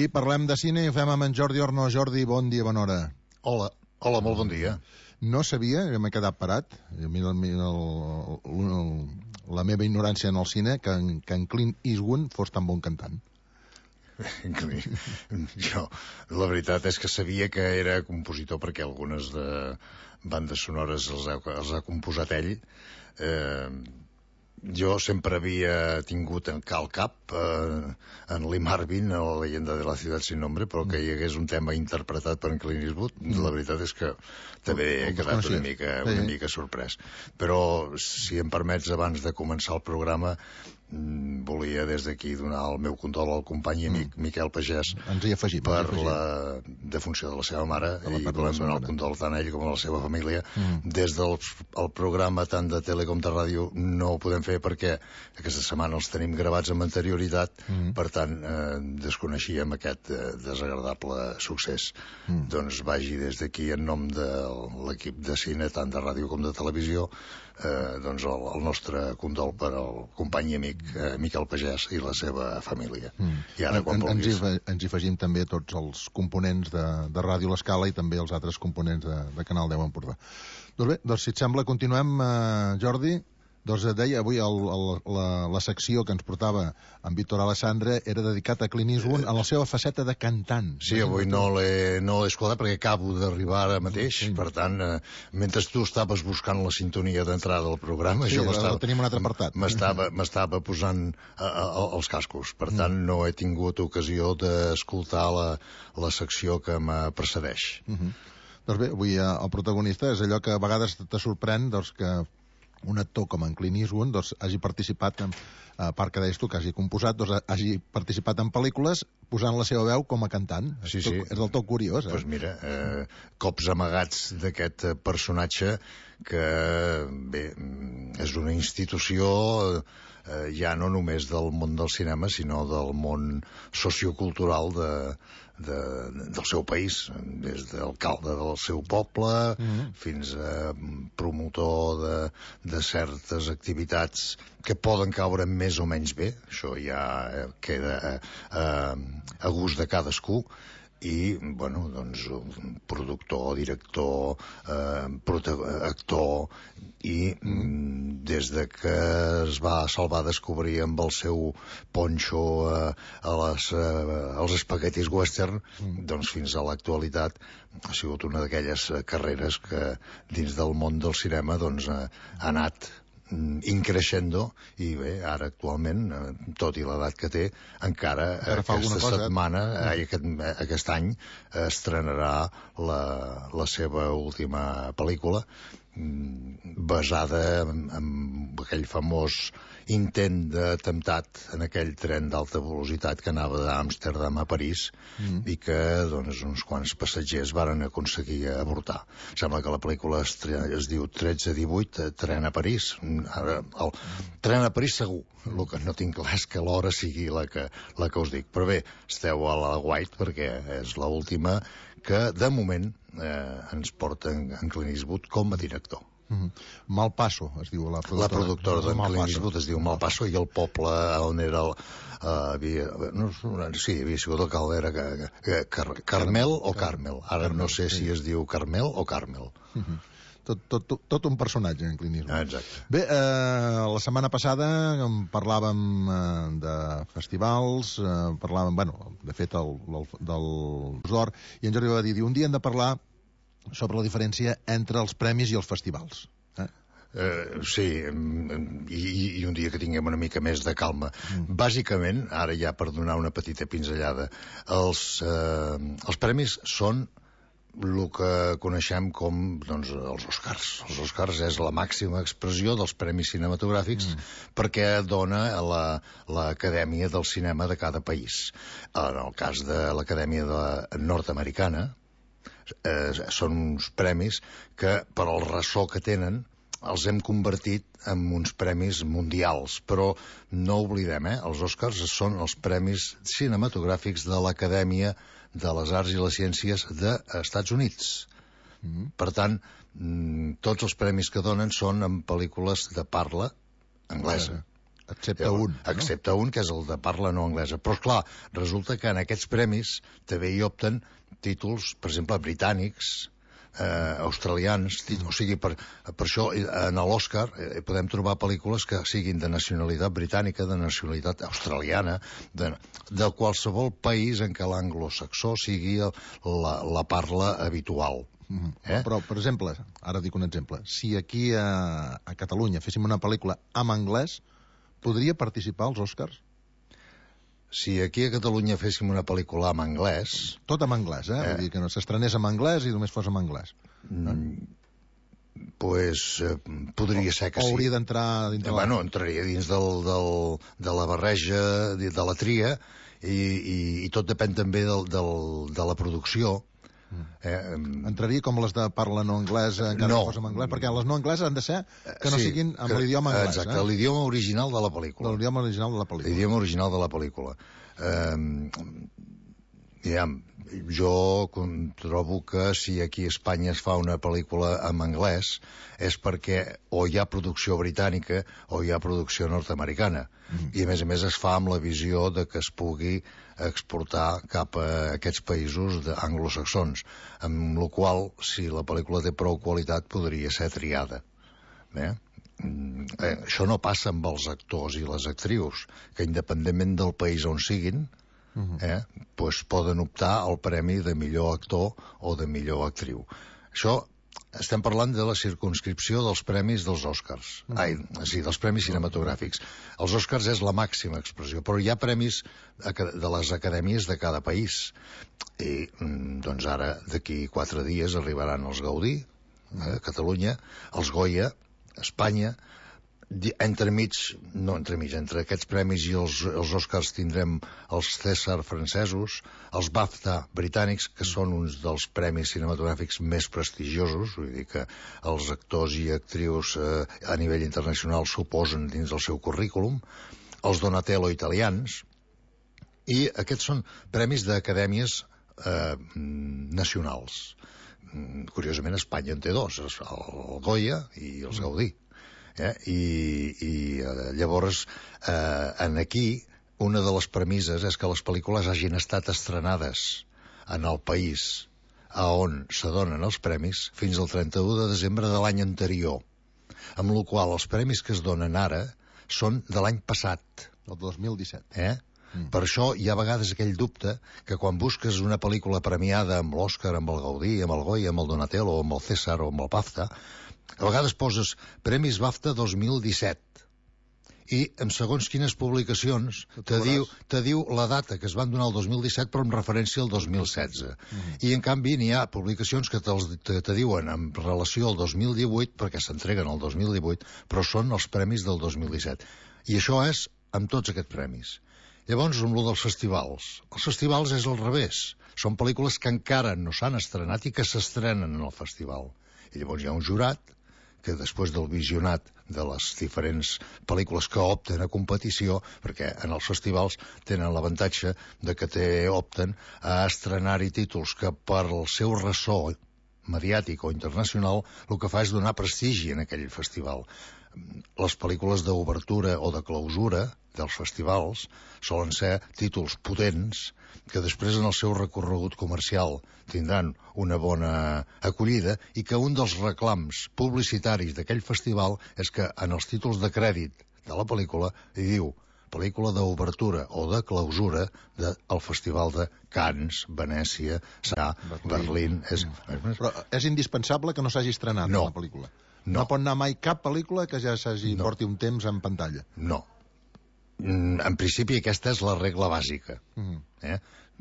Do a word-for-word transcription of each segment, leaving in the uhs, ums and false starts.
parlem de cine i ho fem amb en Jordi Orno. Jordi, bon dia, bona hora. Hola, hola, molt bon dia. No sabia, que m'he quedat parat, mira, mira el, el, el, la meva ignorància en el cine, que en, que en Clint Eastwood fos tan bon cantant. Jo, la veritat és que sabia que era compositor perquè algunes de bandes sonores els ha, els ha composat ell. Eh, jo sempre havia tingut al cap eh, en Lee Marvin, a la leyenda de la ciutat sin nombre, però que hi hagués un tema interpretat per en Clint Eastwood, mm. la veritat és que també he quedat una mica, una mica sorprès. Però, si em permets, abans de començar el programa, volia des d'aquí donar el meu condol al company i amic mm. Miquel Pagès ens hi afegim, per ens hi afegim. la defunció de la seva mare, la i volem donar el condol tant a ell com a la seva família. Mm. Des del el programa tant de tele com de ràdio no ho podem fer perquè aquesta setmana els tenim gravats amb anterioritat, mm. per tant eh, desconeixíem aquest eh, desagradable succés. Mm. Doncs vagi des d'aquí en nom de l'equip de cine tant de ràdio com de televisió eh, doncs el, el nostre condol per al company i amic Eh, Miquel Pagès i la seva família. Mm. I ara, quan en, vulguis... ens, hi, ens hi afegim també tots els components de, de Ràdio L'Escala i també els altres components de, de Canal deu Empordà. Doncs bé, doncs, si et sembla, continuem, eh, Jordi. Doncs et deia, avui el, el, la, la secció que ens portava en Víctor Alessandre era dedicat a Clint Eastwood en la seva faceta de cantant. Sí, avui no l'he no l'he escoltat perquè acabo d'arribar ara mateix, sí. Per tant, eh, mentre tu estaves buscant la sintonia d'entrada del programa, sí, jo m'estava... tenim un altre apartat. M'estava posant a, a, a, els cascos, per tant mm. no he tingut ocasió d'escoltar la, la secció que me precedeix. Mm-hmm. Doncs bé, avui eh, el protagonista és allò que a vegades te sorprèn, doncs que un actor com en Clint Eastwood doncs, hagi participat, en, a part que deies tu que hagi composat, doncs, hagi participat en pel·lícules posant la seva veu com a cantant. Sí, és, sí. és del tot curiós. Eh? Pues mira, eh, cops amagats d'aquest personatge que, bé, és una institució eh, ja no només del món del cinema, sinó del món sociocultural de, de, del seu país, des d'alcalde del seu poble mm-hmm. fins a promotor de, de certes activitats que poden caure més o menys bé, això ja queda eh, a gust de cadascú, i, bueno, doncs, productor, director, eh, actor, i mm, des de que es va salvar descobrir amb el seu ponxo eh, a les, eh, als espaguetis western, mm. doncs fins a l'actualitat ha sigut una d'aquelles carreres que dins del món del cinema doncs, ha anat increixendo, i bé, ara actualment, tot i l'edat que té, encara, encara aquesta setmana, eh, aquest, aquest any, estrenarà la, la seva última pel·lícula, basada en, en aquell famós intent d'atemptat en aquell tren d'alta velocitat que anava d'Amsterdam a París mm. i que doncs, uns quants passatgers varen aconseguir avortar. Sembla que la pel·lícula es, es diu tretze divuit, Tren a París. Ara, el Tren a París segur, el que no tinc clar és que l'hora sigui la que, la que us dic. Però bé, esteu a la White perquè és l'última que de moment eh, ens porta en, en Clint Eastwood com a director. Mm-hmm. Malpasso es diu la productora. La productora de Clint Eastwood es diu Malpasso, i el poble on era el, uh, havia, no, sí, havia sigut alcalde, era que, que, Car Carmel o Carmel, ara no sé si es diu Carmel o Carmel. Mm-hmm. Tot, tot, tot, tot un personatge en Clint Eastwood. Ah, exacte. Bé, eh, la setmana passada parlàvem eh, de festivals, eh, parlàvem, bueno, de fet el, el, del d'Or, i en Jordi va dir, un dia hem de parlar sobre la diferència entre els premis i els festivals. Eh? Uh, sí, i, i un dia que tinguem una mica més de calma. Mm. Bàsicament, ara ja per donar una petita pinzellada, els, uh, els premis són el que coneixem com doncs, els Oscars. Els Oscars és la màxima expressió dels premis cinematogràfics mm. perquè dona a la, l'Acadèmia del Cinema de cada país. En el cas de l'Acadèmia de nord-americana, eh, són uns premis que, per al ressò que tenen, els hem convertit en uns premis mundials, però no oblidem, eh? Els Oscars són els premis cinematogràfics de l'Acadèmia de les Arts i les Ciències dels Estats Units. Mm-hmm. Per tant, tots els premis que donen són en pel·lícules de parla anglesa. Excepte un, no? Excepte un, que és el de parla no anglesa. Però, esclar, resulta que en aquests premis també hi opten títols, per exemple, britànics, eh, australians, tít- o sigui, per, per això eh, en l'Oscar eh, podem trobar pel·lícules que siguin de nacionalitat britànica, de nacionalitat australiana, de, de qualsevol país en què l'anglosaxó sigui el- la, la parla habitual. Mhm. Eh? Però, per exemple, ara dic un exemple, si aquí a, a Catalunya féssim una pel·lícula en anglès, podria participar als Oscars? Si aquí a Catalunya féssim una pel·lícula en anglès, Tot en anglès, eh? Eh. Vull dir que no s'estrenés en anglès i només fos en anglès. pues, eh, podria ser que o sí. hauria d'entrar dintre Eh, bueno, entraria dins del, del, de la barreja, de, de la tria, i, i, i tot depèn també del, del, de la producció. Eh, em, entraria com les de parla no anglesa, encara No. que fos en anglès, perquè les no angleses han de ser que no sí, siguin amb que- l'idioma anglès, Exacte, eh? l'idioma original de la De pel·lícula. l'idioma original de la pel·lícula. L'idioma original de la pel·lícula. Eh, ja, jo con- trobo que si aquí a Espanya es fa una pel·lícula en anglès és perquè o hi ha producció britànica o hi ha producció nord-americana. Mm. I a més a més es fa amb la visió de que es pugui exportar cap a aquests països de- anglosaxons, amb la qual, si la pel·lícula té prou qualitat, podria ser triada. Bé? Mm, eh, això no passa amb els actors i les actrius, que independentment del país on siguin, eh, pues poden optar al premi de millor actor o de millor actriu. Això estem parlant de la circumscripció dels premis dels Oscars. Mm. Ai, sí, dels premis cinematogràfics. Els Oscars és la màxima expressió, però hi ha premis de les acadèmies de cada país. I, doncs ara, d'aquí quatre dies, arribaran els Gaudí, a Catalunya, els Goya, a Espanya. Entremig, no entremig, entre aquests premis i els, els Oscars tindrem els César francesos, els BAFTA britànics, que són uns dels premis cinematogràfics més prestigiosos, vull dir que els actors i actrius eh, a nivell internacional suposen dins del seu currículum, els Donatello italians, i aquests són premis d'acadèmies eh, nacionals. Curiosament, Espanya en té dos, el Goya i els Gaudí. Eh? I, i eh, llavors eh, en aquí una de les premisses és que les pel·lícules hagin estat estrenades en el país a on s'adonen els premis fins al trenta-u de desembre de l'any anterior, amb la qual els premis que es donen ara són de l'any passat, el dos mil disset. eh? Mm. Per això hi ha a vegades aquell dubte que quan busques una pel·lícula premiada amb l'Oscar, amb el Gaudí, amb el Goya, amb el Donatello, amb el César o amb el BAFTA, a vegades poses Premis BAFTA dos mil disset i en segons quines publicacions te diu, te diu la data que es van donar el dos mil disset però amb referència al dos mil setze. Mm. I en canvi n'hi ha publicacions que te, te, te diuen en relació al dos mil divuit perquè s'entreguen al dos mil divuit però són els premis del dos mil disset. I això és amb tots aquests premis. Llavors, amb el dels festivals. Els festivals és al revés. Són pel·lícules que encara no s'han estrenat i que s'estrenen en el festival. I llavors hi ha un jurat que després del visionat de les diferents pel·lícules que opten a competició, perquè en els festivals tenen l'avantatge de que te opten a estrenar-hi títols que per el seu ressò mediàtic o internacional el que fa és donar prestigi en aquell festival. Les pel·lícules d'obertura o de clausura dels festivals solen ser títols potents que després en el seu recorregut comercial tindran una bona acollida i que un dels reclams publicitaris d'aquell festival és que en els títols de crèdit de la pel·lícula hi diu pel·lícula d'obertura o de clausura del Festival de Cannes, Venècia, Sà, Berlín... És... Però és indispensable que no s'hagi estrenat no. la pel·lícula. No. No pot anar mai cap pel·lícula que ja s'hagi no. porti un temps en pantalla. No. En principi aquesta és la regla bàsica. Mm. Eh?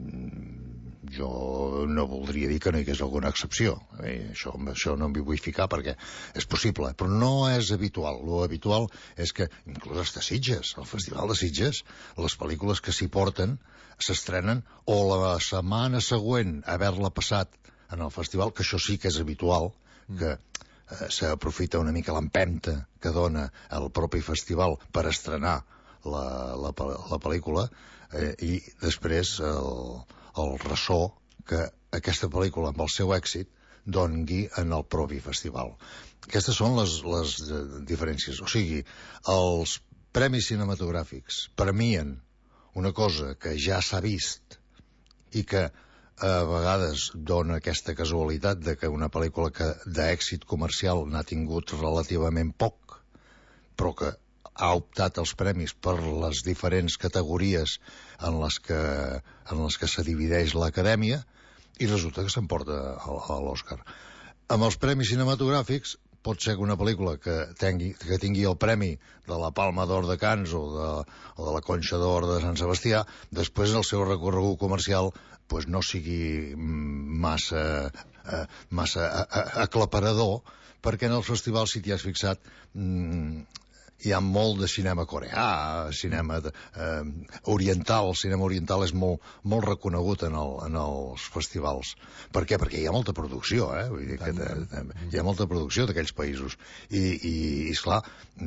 Jo no voldria dir que no hi hagués alguna excepció. Eh, això, això no m'hi vull ficar perquè és possible, però no és habitual. Lo habitual és que, inclús hasta Sitges, el Festival de Sitges, les pel·lícules que s'hi porten s'estrenen o la setmana següent a haver-la passat en el festival, que això sí que és habitual, que eh, s'aprofita una mica l'empenta que dona el propi festival per estrenar la, la, la pel·lícula eh, i després el, el ressò que aquesta pel·lícula amb el seu èxit dongui en el propi festival. Aquestes són les, les diferències. O sigui, els premis cinematogràfics premien una cosa que ja s'ha vist i que a vegades dona aquesta casualitat de que una pel·lícula que d'èxit comercial n'ha tingut relativament poc, però que ha optat els premis per les diferents categories en les que, en les que se divideix l'acadèmia, i resulta que s'emporta a l'Oscar. Amb els premis cinematogràfics pot ser que una pel·lícula que tingui, que tingui el premi de la Palma d'Or de Cannes o de, o de la Conxa d'Or de Sant Sebastià, després el seu recorregut comercial pues, no sigui massa, eh, massa aclaparador, perquè en els festivals, si t'hi has fixat, mmm, hi ha molt de cinema coreà, cinema de, eh, oriental. El cinema oriental és molt, molt reconegut en, el, en els festivals. Per què? Perquè hi ha molta producció, eh? Vull dir que de, de, hi ha molta producció d'aquells països. I, i esclar,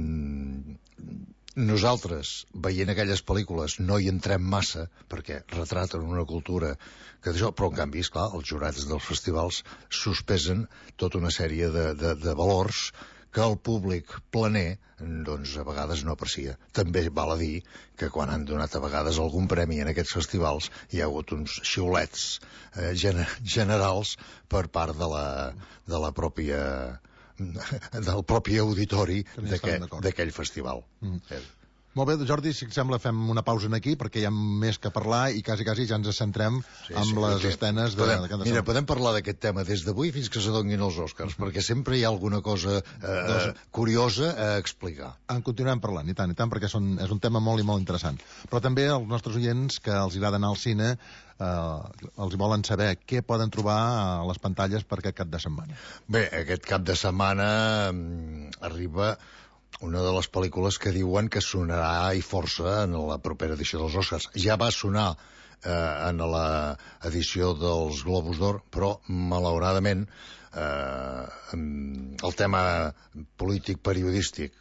nosaltres, veient aquelles pel·lícules, no hi entrem massa, perquè retraten una cultura que d'això, però en canvi, esclar, els jurats dels festivals sospesen tota una sèrie de, de, de valors que el públic planer, doncs, a vegades no aprecia. També val a dir que quan han donat a vegades algun premi en aquests festivals hi ha hagut uns xiulets eh, gen generals per part de la, de la pròpia del propi auditori d'aquell festival. Mm. Eh. Molt bé, Jordi, si et sembla fem una pausa aquí perquè hi ha més que parlar i quasi, quasi ja ens centrem sí, amb sí, les escenes de, podem, de cada Mira, podem parlar d'aquest tema des d'avui fins que s'adonguin els Oscars, mm-hmm. perquè sempre hi ha alguna cosa eh, doncs, curiosa a explicar. En continuem parlant, i tant, i tant, perquè són, és un tema molt i molt interessant. Però també els nostres oients que els agrada anar al cine eh, els volen saber què poden trobar a les pantalles per aquest cap de setmana. Bé, aquest cap de setmana mm, arriba una de les pel·lícules que diuen que sonarà i força en la propera edició dels Oscars. Ja va sonar eh, en l'edició dels Globus d'Or, però malauradament eh, el tema polític periodístic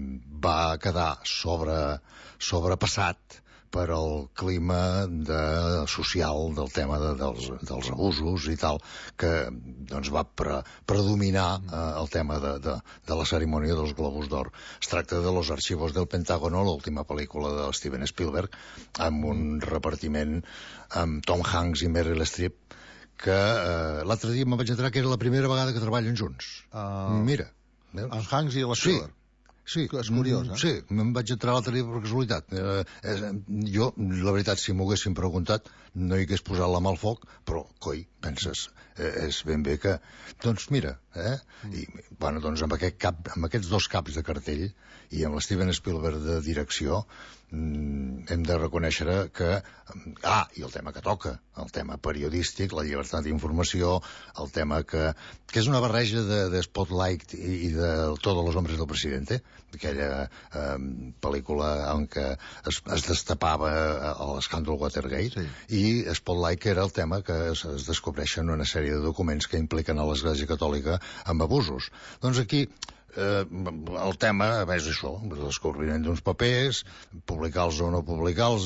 va quedar sobre, sobrepassat per al clima de, social del tema de, dels, dels abusos i tal, que doncs, va pre, predominar eh, el tema de, de, de la cerimònia dels Globus d'Or. Es tracta de Los Archivos del Pentágono, l'última pel·lícula de Steven Spielberg, amb un repartiment amb Tom Hanks i Meryl Streep, que eh, l'altre dia me'n vaig entrar que era la primera vegada que treballen junts. Uh, Mira. En Hanks i la Spielberg. Sí. Sí, és curiós, eh? Sí, me'n vaig entrar l'altre dia per casualitat. Eh, eh, jo, la veritat, si m'ho haguessin preguntat, no hi hagués posat la mà al foc, però, coi, penses, eh, és ben bé que... Doncs mira, eh? I, bueno, doncs amb, aquest cap, amb aquests dos caps de cartell i amb l'Steven Spielberg de direcció, mm, hem de reconèixer que... Ah, i el tema que toca, el tema periodístic, la llibertat d'informació, el tema que... que és una barreja de, de Spotlight i, i de Todos los hombres del presidente, aquella eh, pel·lícula en què es, es destapava l'escàndol Watergate, sí. I Spotlight, que era el tema que es, es descobreixen una sèrie de documents que impliquen a l'Església Catòlica amb abusos. Doncs aquí eh, el tema és això, el descobriment d'uns papers, publicar-los o no publicar-los,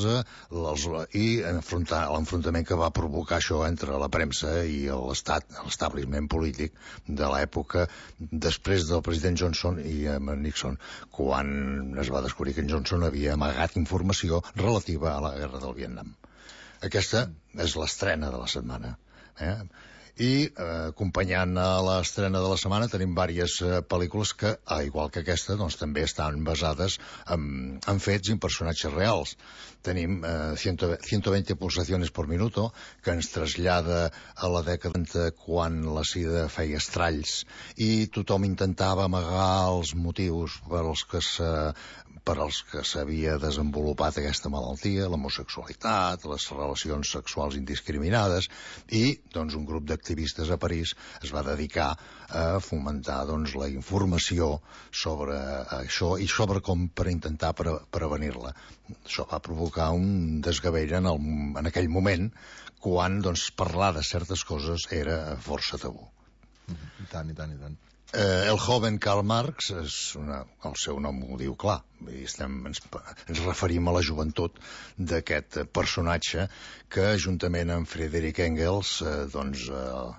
i enfrontar l'enfrontament que va provocar això entre la premsa i l'estat, l'establishment polític de l'època després del president Johnson i amb Nixon, quan es va descobrir que en Johnson havia amagat informació relativa a la guerra del Vietnam. Aquesta és l'estrena de la setmana. Eh? I eh, acompanyant a l'estrena de la setmana tenim diverses eh, pel·lícules que, a igual que aquesta, doncs, també estan basades en, en fets i en personatges reals. Tenim eh, ciento veinte pulsaciones por minuto, que ens trasllada a la dècada quan la sida feia estralls i tothom intentava amagar els motius per als que se, per als que s'havia desenvolupat aquesta malaltia, l'homosexualitat, les relacions sexuals indiscriminades, i doncs, un grup d'activistes a París es va dedicar a fomentar doncs, la informació sobre això i sobre com per intentar pre prevenir-la. Això va provocar un desgavell en, el, en aquell moment quan doncs, parlar de certes coses era força tabú. I tant, i tant, i tant. Eh, el joven Karl Marx, és una, el seu nom ho diu clar, i estem, ens, ens referim a la joventut d'aquest personatge que, juntament amb Friedrich Engels, eh, doncs, eh,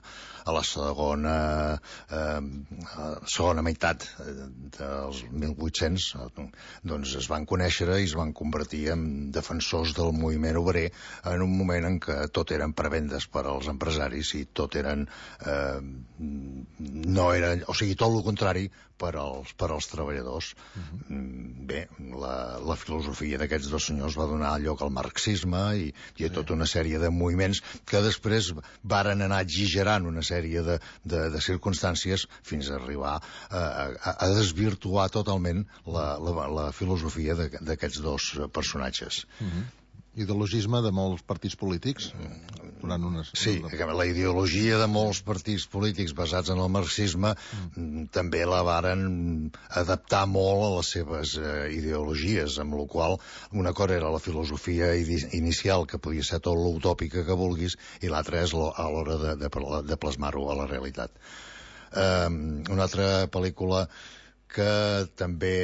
a la segona, eh, segona meitat dels mil vuit-cents, doncs es van conèixer i es van convertir en defensors del moviment obrer en un moment en què tot eren prebendes per als empresaris i tot eren eh, no eren, o sigui, tot el contrari per als, per als treballadors. Uh-huh. Bé, la, la filosofia d'aquests dos senyors va donar lloc al marxisme i, i a tota una sèrie de moviments que després varen anar exigerant una sèrie de, de, de circumstàncies fins a arribar a, a, a desvirtuar totalment la, la, la filosofia d'aquests dos personatges. Uh-huh. Ideologisme de molts partits polítics durant unes... Sí, la ideologia de molts partits polítics basats en el marxisme mm. també la varen adaptar molt a les seves eh, ideologies, amb la qual una cosa era la filosofia inicial, que podia ser tot l'utòpica que vulguis, i l'altra és lo, a l'hora de, de, de plasmar-ho a la realitat. Eh, una altra pel·lícula que també...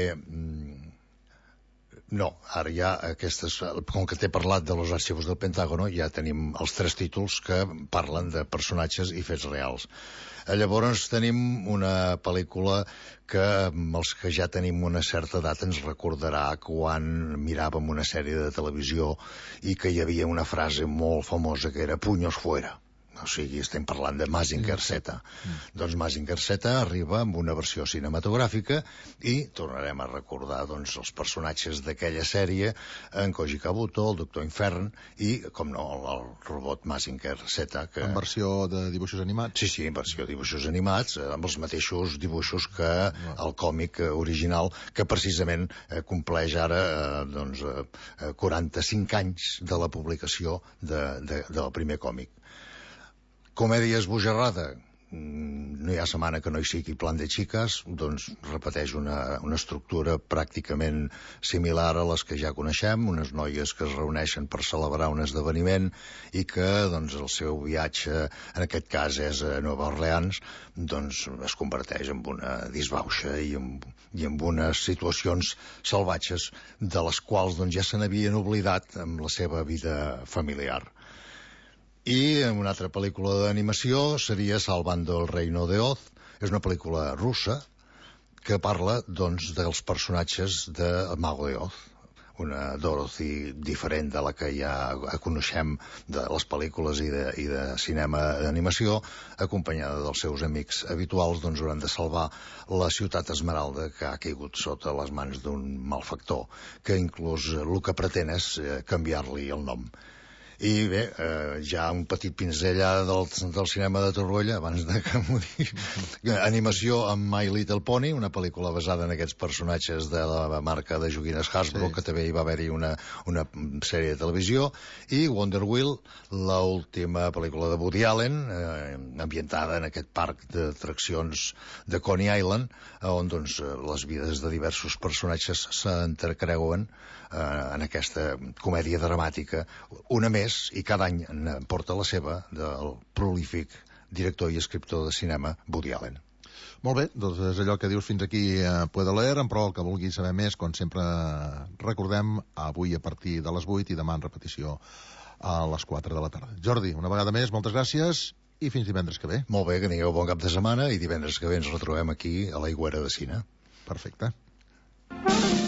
No, ara ja aquestes, com que t'he parlat de los arxivos del Pentágono, ja tenim els tres títols que parlen de personatges i fets reals. Llavors tenim una pel·lícula que els que ja tenim una certa edat ens recordarà quan miràvem una sèrie de televisió i que hi havia una frase molt famosa que era «puños fuera». O sigui, estem parlant de Mazinger Z. Mm. Doncs Mazinger Z arriba amb una versió cinematogràfica i tornarem a recordar doncs, els personatges d'aquella sèrie, en Koji Kabuto, el Doctor Infern i, com no, el robot Mazinger Z. Que... En versió de dibuixos animats? Sí, sí, en versió de dibuixos animats, amb els mateixos dibuixos que el còmic original, que precisament eh, compleix ara eh, doncs, eh, quaranta-cinc anys de la publicació de, de, del primer còmic. Comèdia esbojarrada, no hi ha setmana que no hi sigui Plan de Chicas, doncs repeteix una, una estructura pràcticament similar a les que ja coneixem, unes noies que es reuneixen per celebrar un esdeveniment i que doncs, el seu viatge, en aquest cas és a Nova Orleans, doncs es converteix en una disbauxa i en, i en unes situacions salvatges de les quals doncs, ja se n'havien oblidat amb la seva vida familiar. I una altra pel·lícula d'animació seria Salvando el Reino de Oz. És una pel·lícula russa que parla, doncs, dels personatges de Mago de Oz. Una Dorothy diferent de la que ja coneixem de les pel·lícules i de, i de cinema d'animació, acompanyada dels seus amics habituals, doncs hauran de salvar la ciutat Esmeralda, que ha caigut sota les mans d'un malfactor, que inclús el que pretén és canviar-li el nom. I bé, eh, ja un petit pinzellada del, del cinema de Torroella, abans de que m'ho digui. Animació amb My Little Pony, una pel·lícula basada en aquests personatges de la marca de joguines Hasbro, sí. Que també hi va haver-hi una, una sèrie de televisió, i Wonder Wheel, l'última pel·lícula de Woody Allen, eh, ambientada en aquest parc d'atraccions de Coney Island, on doncs, les vides de diversos personatges s'entrecreuen eh, en aquesta comèdia dramàtica, una més, i cada any en porta la seva, del prolífic director i escriptor de cinema Woody Allen. Molt bé, doncs és allò que dius fins aquí a Puede Leer, però el que vulgui saber més, com sempre recordem, avui a partir de les vuit i demà en repetició a les quatre de la tarda. Jordi, una vegada més, moltes gràcies i fins divendres que ve. Molt bé, que tingueu bon cap de setmana i divendres que ve ens retrobem aquí a l'Aigüera de Cine. Perfecte.